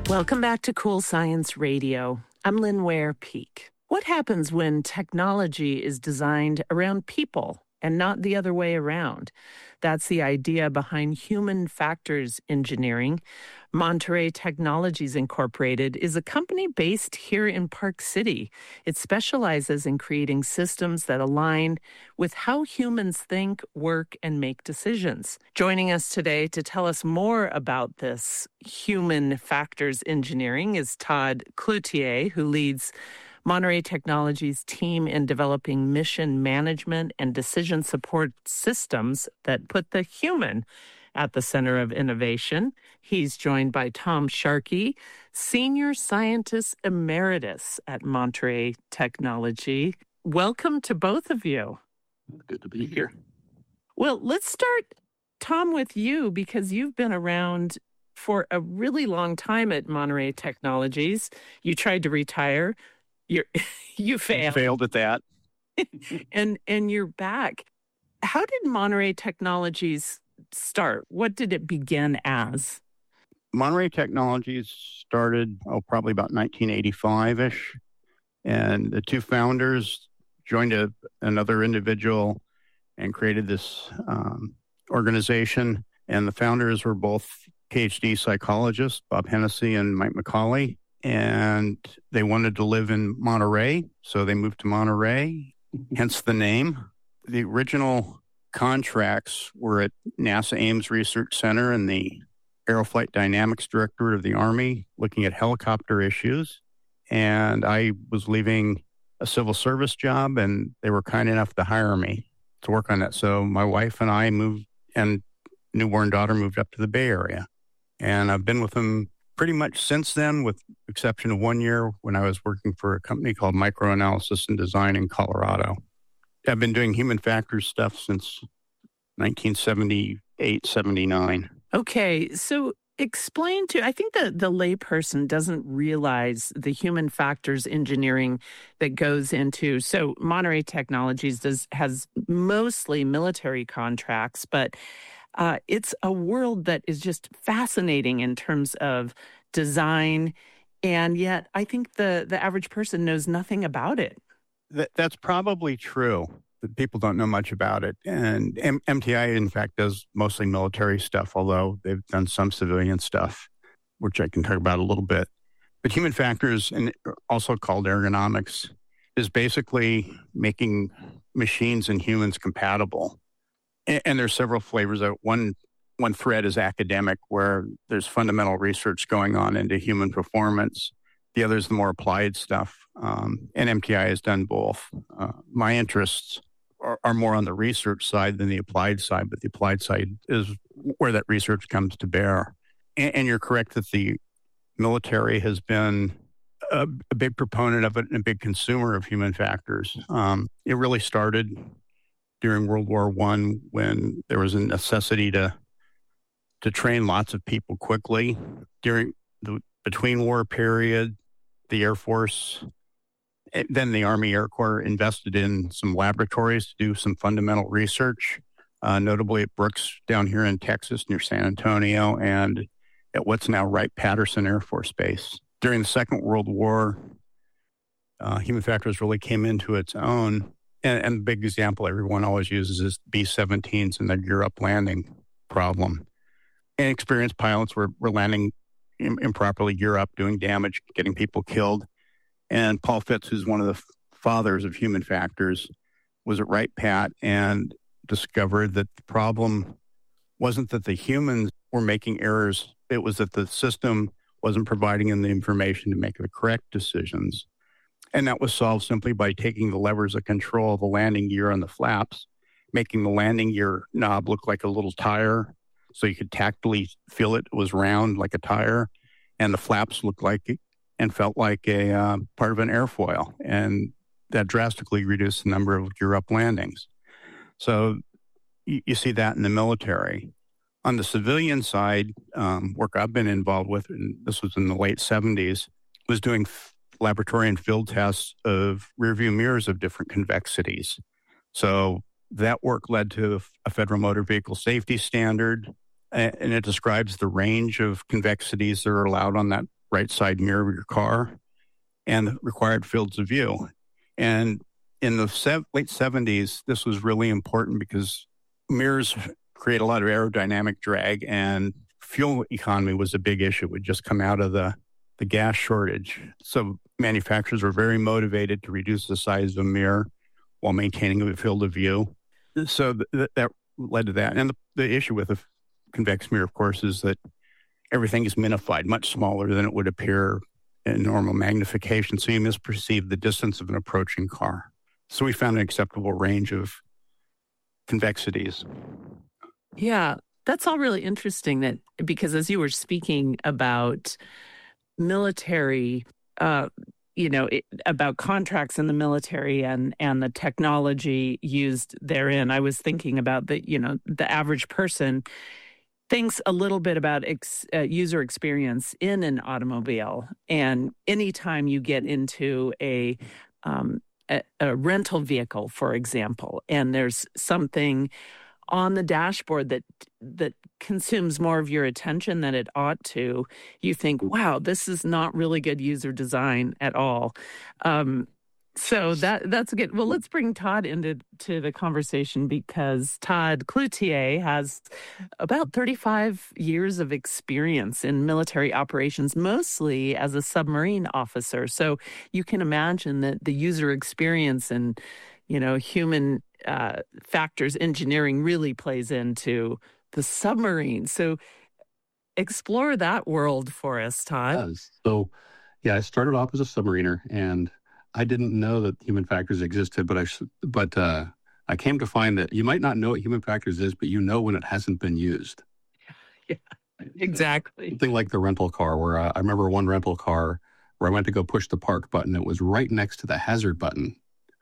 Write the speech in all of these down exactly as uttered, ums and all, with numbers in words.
Welcome back to Cool Science Radio. I'm Lynn Ware Peak. What happens when technology is designed around people and not the other way around? That's the idea behind human factors engineering. Monterey Technologies Incorporated is a company based here in Park City. It specializes in creating systems that align with how humans think, work, and make decisions. Joining us today to tell us more about this human factors engineering is Todd Cloutier, who leads Monterey Technologies' team in developing mission management and decision support systems that put the human at the center of innovation. He's joined by Tom Sharkey, Senior Scientist Emeritus at Monterey Technology. Welcome to both of you. Good to be here. Well, let's start, Tom, with you, because you've been around for a really long time at Monterey Technologies. You tried to retire. You're, you failed. Failed at that. and and you're back. How did Monterey Technologies start? What did it begin as? Monterey Technologies started, oh, probably about nineteen eighty-five-ish. And the two founders joined a, another individual and created this um, organization. And the founders were both P H D psychologists, Bob Hennessy and Mike McCauley. And they wanted to live in Monterey, so they moved to Monterey, hence the name. The original contracts were at NASA Ames Research Center and the Aeroflight Dynamics Directorate of the Army, looking at helicopter issues. And I was leaving a civil service job, and they were kind enough to hire me to work on that. So my wife and I moved, and newborn daughter moved up to the Bay Area. And I've been with them pretty much since then, with exception of one year when I was working for a company called Microanalysis and Design in Colorado. I've been doing human factors stuff since nineteen seventy-eight, seventy-nine. Okay, so explain to, I think the, the layperson doesn't realize the human factors engineering that goes into, so Monterey Technologies does has mostly military contracts, but Uh, it's a world that is just fascinating in terms of design, and yet I think the, the average person knows nothing about it. That, that's probably true. People don't know much about it. And M- MTI, in fact, does mostly military stuff, although they've done some civilian stuff, which I can talk about a little bit. But human factors, and also called ergonomics, is basically making machines and humans compatible. And there's several flavors. One one thread is academic, where there's fundamental research going on into human performance. The other is the more applied stuff. Um, and M T I has done both. Uh, my interests are, are more on the research side than the applied side, but the applied side is where that research comes to bear. And, and you're correct that the military has been a, a big proponent of it and a big consumer of human factors. Um, it really started during World War One, when there was a necessity to to train lots of people quickly. During the between war period, the Air Force, then the Army Air Corps invested in some laboratories to do some fundamental research, uh, notably at Brooks down here in Texas near San Antonio, and at what's now Wright-Patterson Air Force Base. During the Second World War, uh, human factors really came into its own. And, and the big example everyone always uses is B seventeens and the gear-up landing problem. And experienced pilots were, were landing im- improperly gear-up, doing damage, getting people killed. And Paul Fitts, who's one of the f- fathers of human factors, was at Wright-Pat and discovered that the problem wasn't that the humans were making errors. It was that the system wasn't providing them the information to make the correct decisions. And that was solved simply by taking the levers of control of the landing gear on the flaps, making the landing gear knob look like a little tire so you could tactily feel it was round like a tire, and the flaps looked like it and felt like a uh, part of an airfoil. And that drastically reduced the number of gear-up landings. So you, you see that in the military. On the civilian side, um, work I've been involved with, and this was in the late seventies, was doing f- laboratory and field tests of rearview mirrors of different convexities. So that work led to a federal motor vehicle safety standard, and it describes the range of convexities that are allowed on that right side mirror of your car and the required fields of view. And in the sev- late seventies, this was really important because mirrors create a lot of aerodynamic drag, and fuel economy was a big issue. It would just come out of the, the gas shortage. So manufacturers were very motivated to reduce the size of the mirror while maintaining the field of view. So th- that led to that. And the, the issue with a convex mirror, of course, is that everything is minified, much smaller than it would appear in normal magnification. So you misperceive the distance of an approaching car. So we found an acceptable range of convexities. Yeah, that's all really interesting that because as you were speaking about military, uh, you know, it, about contracts in the military and, and the technology used therein, I was thinking about the, you know, the average person thinks a little bit about ex, uh, user experience in an automobile. And anytime you get into a, um, a, a rental vehicle, for example, and there's something on the dashboard that that consumes more of your attention than it ought to, you think, wow, this is not really good user design at all. Um, so that that's good. Well, let's bring Todd into to the conversation because Todd Cloutier has about thirty-five years of experience in military operations, mostly as a submarine officer. So you can imagine that the user experience and, you know, human uh, factors engineering really plays into the submarine. So explore that world for us, Todd. Yes. So, yeah, I started off as a submariner, and I didn't know that human factors existed, but I but uh, I came to find that you might not know what human factors is, but you know when it hasn't been used. Yeah, exactly. Something like the rental car, where uh, I remember one rental car where I went to go push the park button. It was right next to the hazard button.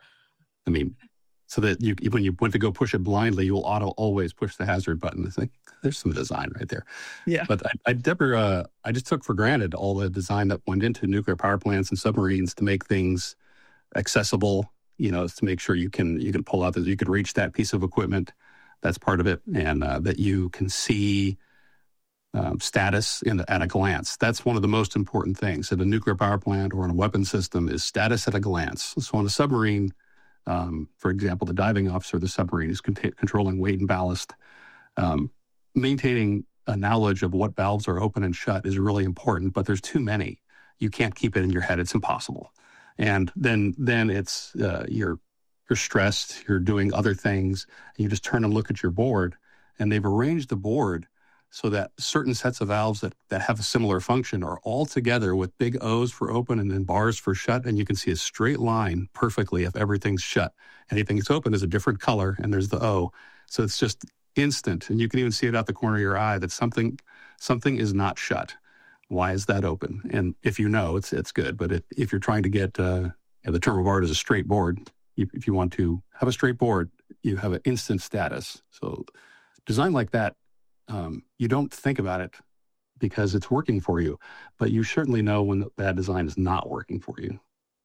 I mean, so that you, when you went to go push it blindly, you'll auto always push the hazard button. It's like, there's some design right there. Yeah. But I, I never, uh, I just took for granted all the design that went into nuclear power plants and submarines to make things accessible, you know, to make sure you can, you can pull out, that you can reach that piece of equipment. That's part of it. And uh, that you can see um, status in the, at a glance. That's one of the most important things at a nuclear power plant or in a weapon system is status at a glance. So on a submarine, Um, for example, the diving officer of the submarine is con- controlling weight and ballast. Um, maintaining a knowledge of what valves are open and shut is really important, but there's too many. You can't keep it in your head. It's impossible. And then then it's uh, you're you're stressed. You're doing other things. And you just turn and look at your board, and they've arranged the board so that certain sets of valves that, that have a similar function are all together with big O's for open and then bars for shut, and you can see a straight line perfectly if everything's shut. Anything that's open is a different color, and there's the O. So it's just instant, and you can even see it out the corner of your eye that something something is not shut. Why is that open? And if you know, it's it's good. But if, if you're trying to get, uh, yeah, the term of art is a straight board. If, if you want to have a straight board, you have an instant status. So design like that, Um, you don't think about it because it's working for you, but you certainly know when that design is not working for you.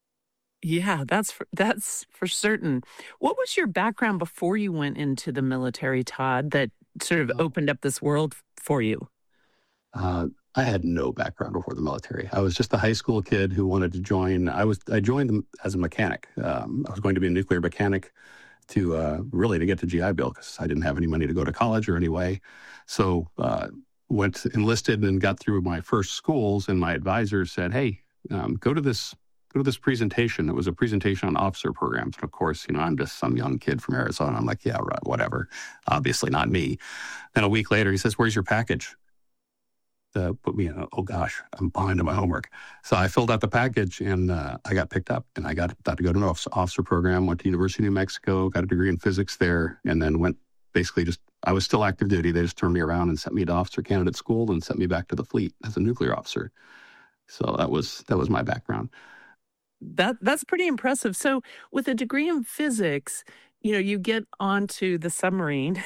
Yeah, that's for, that's for certain. What was your background before you went into the military, Todd, that sort of opened up this world for you? Uh, I had no background before the military. I was just a high school kid who wanted to join. I was I joined them as a mechanic. Um, I was going to be a nuclear mechanic to uh, really to get to G I Bill because I didn't have any money to go to college or anyway. So uh, went enlisted and got through my first schools, and my advisor said, "Hey, um, go to this go to this presentation." It was a presentation on officer programs, and of course, you know, I'm just some young kid from Arizona. I'm like, "Yeah, right, whatever." Obviously, not me. Then a week later, he says, "Where's your package?" Uh, put me in. A, oh gosh, I'm behind on my homework. So I filled out the package, and uh, I got picked up, and I got, got to go to an officer program. Went to University of New Mexico, got a degree in physics there, and then went. Basically, just I was still active duty. They just turned me around and sent me to officer candidate school and sent me back to the fleet as a nuclear officer. So that was that was my background. That that's pretty impressive. So with a degree in physics, you know, you get onto the submarine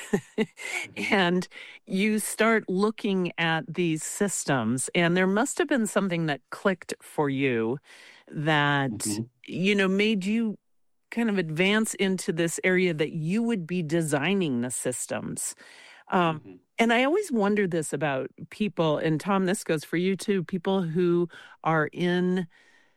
and you start looking at these systems, and there must have been something that clicked for you that, mm-hmm. you know, made you kind of advance into this area that you would be designing the systems. Um, Mhm. and I always wonder this about people, and Tom, this goes for you too, people who are in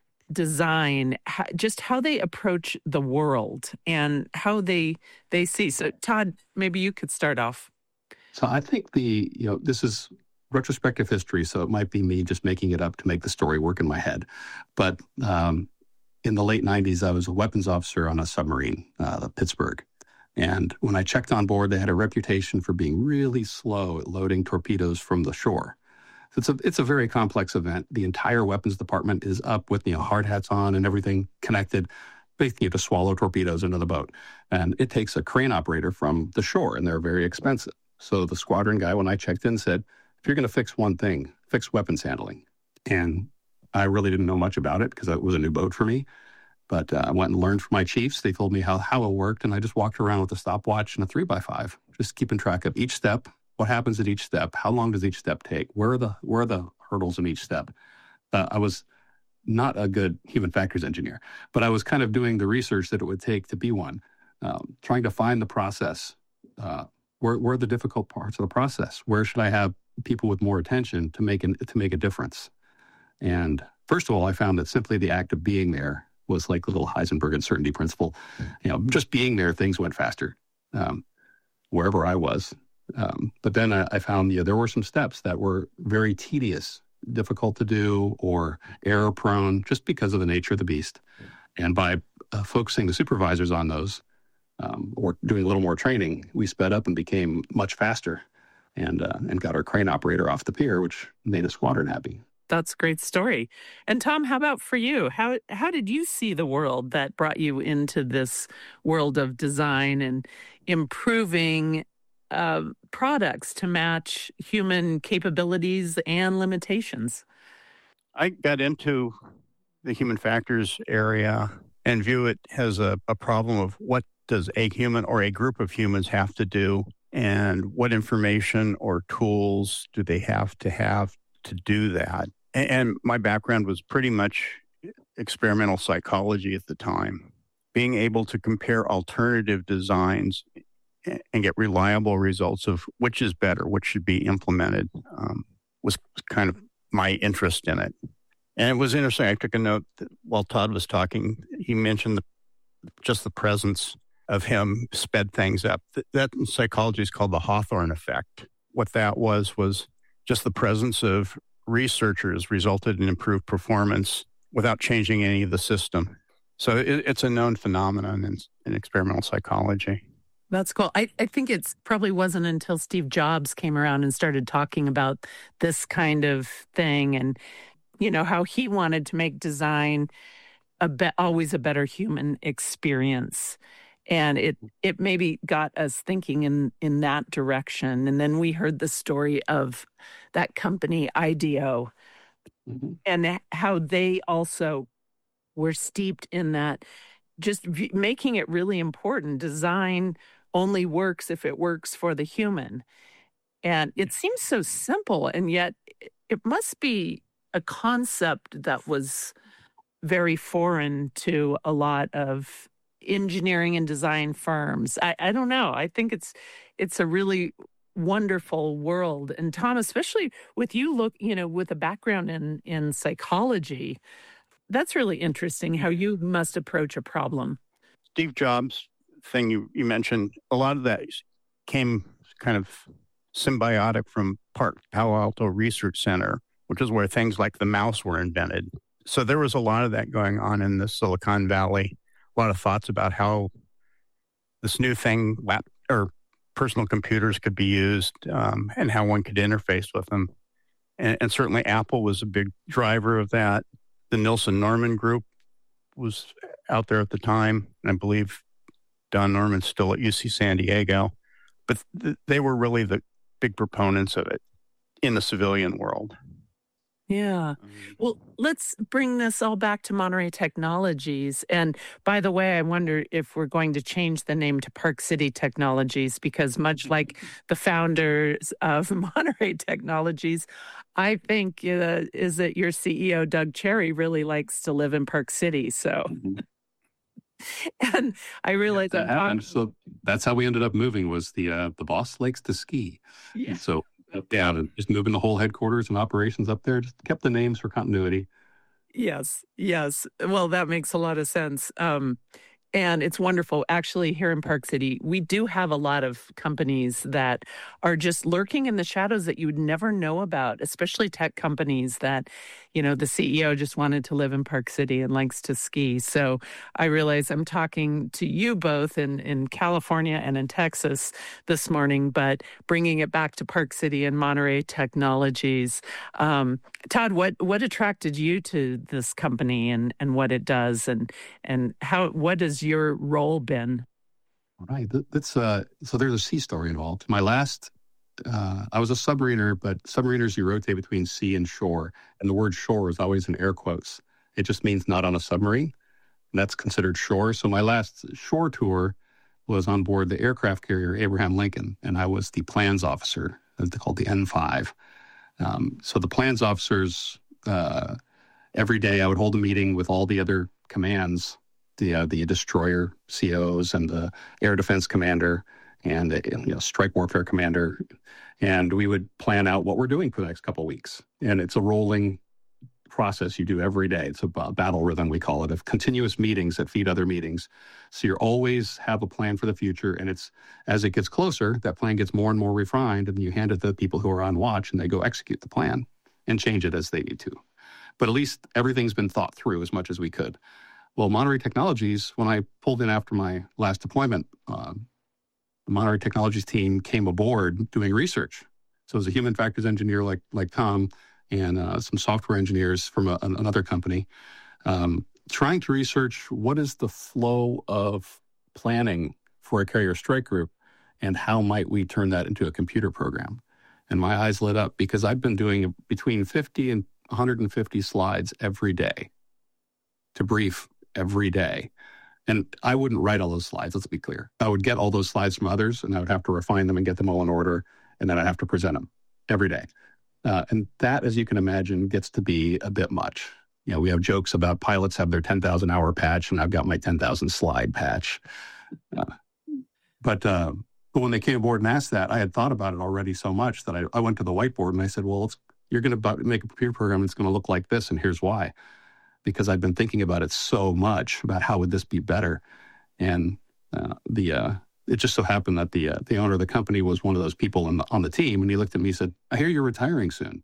design, ho- just how they approach the world and how they they see. So Todd, maybe you could start off. So I think the, you know, this is retrospective history, so it might be me just making it up to make the story work in my head. But um, in the late nineties, I was a weapons officer on a submarine, uh, the Pittsburgh. And when I checked on board, they had a reputation for being really slow at loading torpedoes from the shore. So it's a it's a very complex event. The entire weapons department is up with, you know, hard hats on and everything connected, basically to swallow torpedoes into the boat. And it takes a crane operator from the shore, and they're very expensive. So the squadron guy, when I checked in, said, if you're going to fix one thing, fix weapons handling. And I really didn't know much about it because it was a new boat for me. But uh, I went and learned from my chiefs. They told me how, how it worked, and I just walked around with a stopwatch and a three by five, just keeping track of each step, what happens at each step, how long does each step take, where are the where are the hurdles in each step. Uh, I was not a good human factors engineer, but I was kind of doing the research that it would take to be one, um, trying to find the process. Uh, where, where are the difficult parts of the process? Where should I have people with more attention to make an, to make a difference? And first of all, I found that simply the act of being there was like the little Heisenberg uncertainty principle. You know, just being there, things went faster um, wherever I was. Um, but then I, I found, you know, there were some steps that were very tedious, difficult to do, or error prone, just because of the nature of the beast. And by uh, focusing the supervisors on those, um, or doing a little more training, we sped up and became much faster, and uh, and got our crane operator off the pier, which made the squadron happy. That's a great story. And Tom, how about for you? How how did you see the world that brought you into this world of design and improving uh, products to match human capabilities and limitations? I got into the human factors area and view it as a, a problem of what does a human or a group of humans have to do, and what information or tools do they have to have to do that. And, and my background was pretty much experimental psychology at the time. Being able to compare alternative designs and get reliable results of which is better, which should be implemented, um, was kind of my interest in it. And it was interesting. I took a note that while Todd was talking, he mentioned the, just the presence of him sped things up. That in psychology is called the Hawthorne effect. What that was, was just the presence of researchers resulted in improved performance without changing any of the system. So it, it's a known phenomenon in, in experimental psychology. That's cool. I, I think it's probably wasn't until Steve Jobs came around and started talking about this kind of thing, and, you know, how he wanted to make design a be- always a better human experience. And it it maybe got us thinking in, in that direction. And then we heard the story of that company, IDEO, Mm-hmm. and how they also were steeped in that, just v- making it really important. Design only works if it works for the human. And it seems so simple, and yet it must be a concept that was very foreign to a lot of engineering and design firms. I, I don't know. I think it's it's a really wonderful world. And Tom, especially with you look, you know, with a background in in psychology, that's really interesting how you must approach a problem. Steve Jobs thing you, you mentioned, a lot of that came kind of symbiotic from Park Palo Alto Research Center, which is where things like the mouse were invented. So there was a lot of that going on in the Silicon Valley. A lot of thoughts about how this new thing, lap or personal computers, could be used, um, and how one could interface with them. And, and certainly Apple was a big driver of that. The Nielsen Norman Group was out there at the time, and I believe Don Norman's still at U C San Diego. But th- they were really the big proponents of it in the civilian world. Yeah. Well, let's bring this all back to Monterey Technologies. And by the way, I wonder if we're going to change the name to Park City Technologies, because much like the founders of Monterey Technologies, I think uh, is that your C E O, Doug Cherry, really likes to live in Park City. So Mm-hmm. And I realized that I'm happened. talking. So that's how we ended up moving. Was the uh, the boss likes to ski, Yeah. and so up down and just moving the whole headquarters and operations up there. Just kept the names for continuity. Yes, yes. Well, that makes a lot of sense. Um, and it's wonderful. Actually, here in Park City, we do have a lot of companies that are just lurking in the shadows that you would never know about, especially tech companies that, you know, the C E O just wanted to live in Park City and likes to ski. So I realize I'm talking to you both in, in California and in Texas this morning, but bringing it back to Park City and Monterey Technologies. Um, Todd, what, what attracted you to this company and, and what it does, and and how what has your role been? Right. That's uh. So there's a sea story involved. My last, uh, I was a submariner, but submariners you rotate between sea and shore, and the word shore is always in air quotes. It just means not on a submarine, and that's considered shore. So my last shore tour was on board the aircraft carrier Abraham Lincoln, and I was the plans officer, as they called the N five. Um, so the plans officers, uh, every day I would hold a meeting with all the other commands, the uh, the destroyer C Os and the air defense commander and the you know, strike warfare commander, and we would plan out what we're doing for the next couple of weeks. And it's a rolling process you do every day. It's a battle rhythm, we call it, of continuous meetings that feed other meetings. So you always have a plan for the future, and it's as it gets closer, that plan gets more and more refined, and you hand it to the people who are on watch, and they go execute the plan and change it as they need to. But at least everything's been thought through as much as we could. Well, Monterey Technologies, when I pulled in after my last deployment, uh, the Monterey Technologies team came aboard doing research. So it was a human factors engineer like like Tom and uh, some software engineers from a, another company, um, trying to research what is the flow of planning for a carrier strike group and how might we turn that into a computer program. And my eyes lit up because I've been doing between fifty and one hundred fifty slides every day to brief every day. And I wouldn't write all those slides, let's be clear. I would get all those slides from others, and I would have to refine them and get them all in order, and then I'd have to present them every day. Uh, and that, as you can imagine, gets to be a bit much. You know, we have jokes about pilots have their ten thousand hour patch, and I've got my ten thousand slide patch. Uh, but, uh, but when they came aboard and asked that, I had thought about it already so much that I, I went to the whiteboard and I said, well, it's, you're going to make a computer program that's going to look like this, and here's why. Because I've been thinking about it so much about how would this be better. And uh, the uh, it just so happened that the uh, the owner of the company was one of those people on the, on the team. And he looked at me and said, I hear you're retiring soon.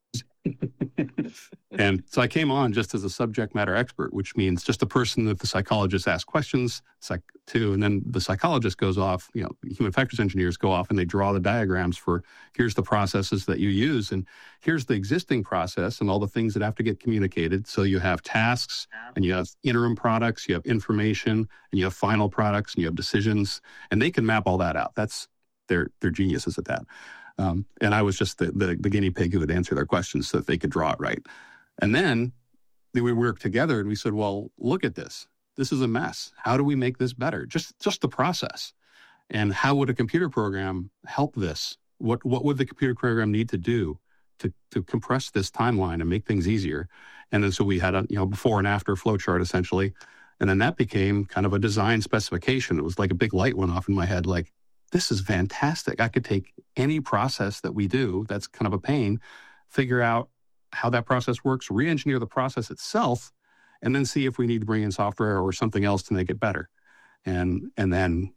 And so I came on just as a subject matter expert, which means just a person that the psychologist asks questions psych, to, and then the psychologist goes off, you know, human factors engineers go off and they draw the diagrams for here's the processes that you use, and here's the existing process and all the things that have to get communicated. So you have tasks, and you have interim products, you have information, and you have final products, and you have decisions, and they can map all that out. That's they're they're geniuses at that. Um, and I was just the, the, the guinea pig who would answer their questions so that they could draw it right. And then we worked together and we said, well, look at this. This is a mess. How do we make this better? Just just the process. And how would a computer program help this? What what would the computer program need to do to, to compress this timeline and make things easier? And then so we had a you know before and after flow chart essentially. And then that became kind of a design specification. It was like a big light went off in my head, like, this is fantastic. I could take any process that we do that's kind of a pain, figure out how that process works, re-engineer the process itself, and then see if we need to bring in software or something else to make it better. And and then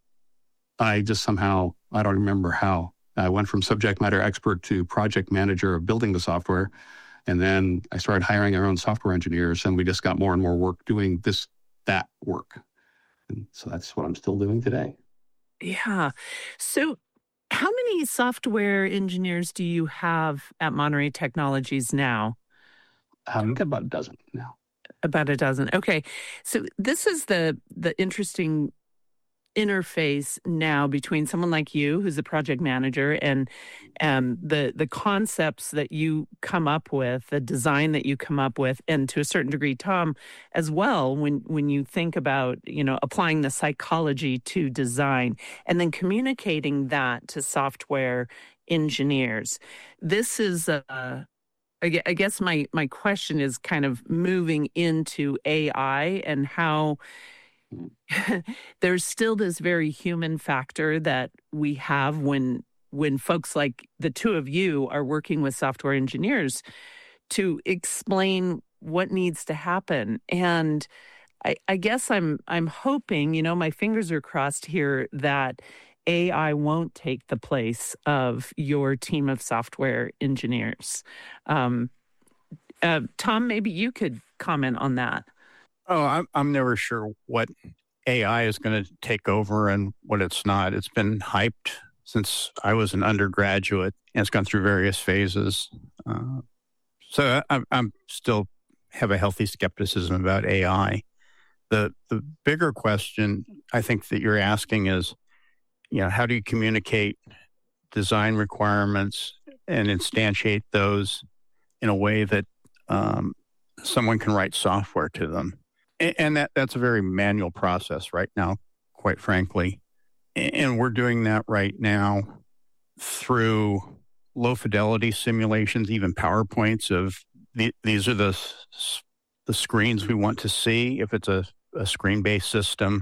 I just somehow, I don't remember how, I went from subject matter expert to project manager of building the software. And then I started hiring our own software engineers, and we just got more and more work doing this, that work. And so that's what I'm still doing today. Yeah. So how many software engineers do you have at Monterey Technologies now? I've got about a dozen now. About a dozen. Okay. So this is the the interesting interface now between someone like you, who's a project manager, and um, the the concepts that you come up with, the design that you come up with, and to a certain degree, Tom, as well, when when you think about, you know, applying the psychology to design and then communicating that to software engineers. This is a I guess my my question is kind of moving into A I and how there's still this very human factor that we have when when folks like the two of you are working with software engineers to explain what needs to happen. And I, I guess I'm I'm hoping, you know, my fingers are crossed here that A I won't take the place of your team of software engineers. Um, uh, Tom, maybe you could comment on that. Oh, I'm I'm never sure what A I is going to take over and what it's not. It's been hyped since I was an undergraduate, and it's gone through various phases. Uh, so I, I'm still have a healthy skepticism about A I. The the bigger question I think that you're asking is, you know, how do you communicate design requirements and instantiate those in a way that um, someone can write software to them? And, and that that's a very manual process right now, quite frankly. And we're doing that right now through low fidelity simulations, even PowerPoints of the, these are the the screens we want to see if it's a, a screen-based system.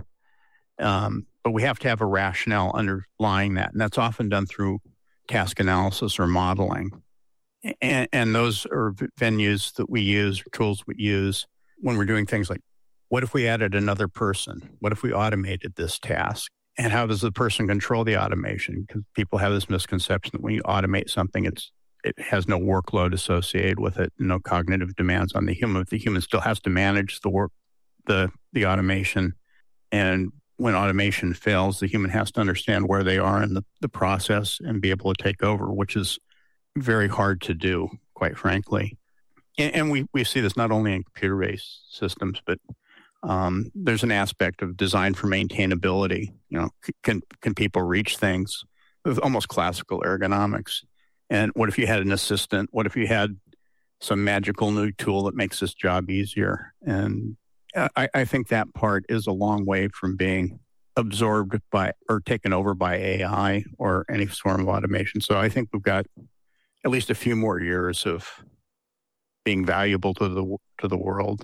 Um, but we have to have a rationale underlying that. And that's often done through task analysis or modeling. And, and those are venues that we use, tools we use when we're doing things like, what if we added another person? What if we automated this task? And how does the person control the automation? Because people have this misconception that when you automate something, it's it has no workload associated with it, no cognitive demands on the human. The human still has to manage the work, the the automation. And when automation fails, the human has to understand where they are in the, the process and be able to take over, which is very hard to do, quite frankly. And, and we, we see this not only in computer-based systems, but Um, there's an aspect of design for maintainability. You know, c- can can people reach things with almost classical ergonomics? And what if you had an assistant? What if you had some magical new tool that makes this job easier? And I, I think that part is a long way from being absorbed by or taken over by A I or any form of automation. So I think we've got at least a few more years of being valuable to the to the world.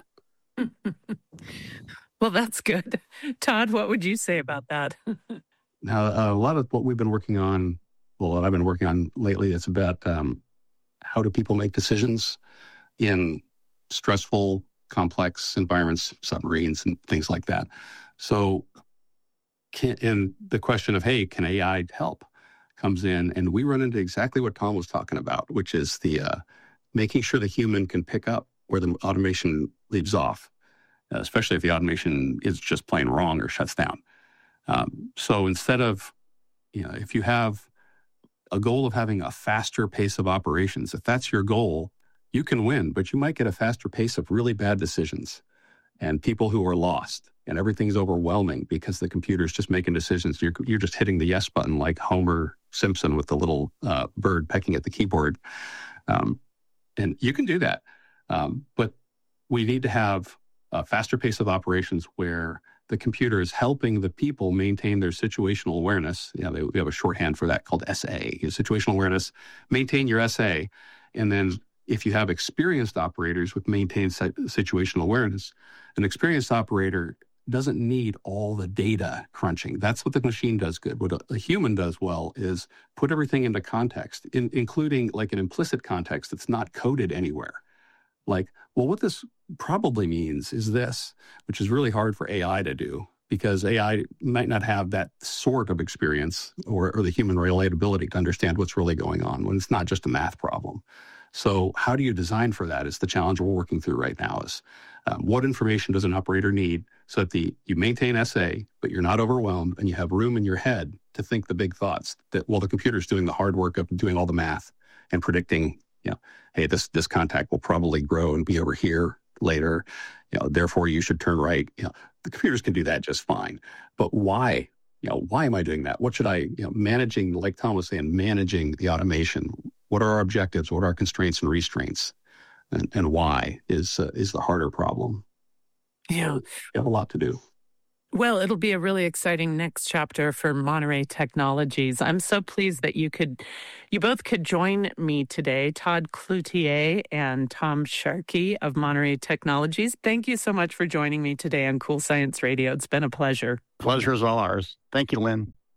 Well, that's good. Todd, what would you say about that? Now, uh, a lot of what we've been working on, well, what I've been working on lately, is about um, how do people make decisions in stressful, complex environments, submarines, and things like that. So, can, and the question of, hey, can A I help, comes in, and we run into exactly what Tom was talking about, which is the uh, making sure the human can pick up where the automation leaves off, uh, especially if the automation is just plain wrong or shuts down. Um, so instead of, you know, if you have a goal of having a faster pace of operations, if that's your goal, you can win, but you might get a faster pace of really bad decisions and people who are lost, and everything's overwhelming because the computer's just making decisions. You're, you're just hitting the yes button like Homer Simpson with the little uh, bird pecking at the keyboard. Um, and you can do that. Um, but we need to have a faster pace of operations where the computer is helping the people maintain their situational awareness. You know, they, we have a shorthand for that called S A, situational awareness. Maintain your S A. And then if you have experienced operators with maintained situational awareness, an experienced operator doesn't need all the data crunching. That's what the machine does good. What a, a human does well is put everything into context, in, including like an implicit context that's not coded anywhere. Like, well, what this probably means is this, which is really hard for A I to do because A I might not have that sort of experience or, or the human relatability to understand what's really going on when it's not just a math problem. So how do you design for that is the challenge we're working through right now is um, what information does an operator need so that the you maintain S A, but you're not overwhelmed and you have room in your head to think the big thoughts that, well, the computer's doing the hard work of doing all the math and predicting, you know, hey, this this contact will probably grow and be over here later, you know, therefore you should turn right. You know, the computers can do that just fine. But why? You know, why am I doing that? What should I, you know, managing, like Tom was saying, managing the automation. What are our objectives? What are our constraints and restraints? And, and why is uh, is the harder problem. Yeah. So we have a lot to do. Well, it'll be a really exciting next chapter for Monterey Technologies. I'm so pleased that you could, you both could join me today, Todd Cloutier and Tom Sharkey of Monterey Technologies. Thank you so much for joining me today on Cool Science Radio. It's been a pleasure. Pleasure is all ours. Thank you, Lynn.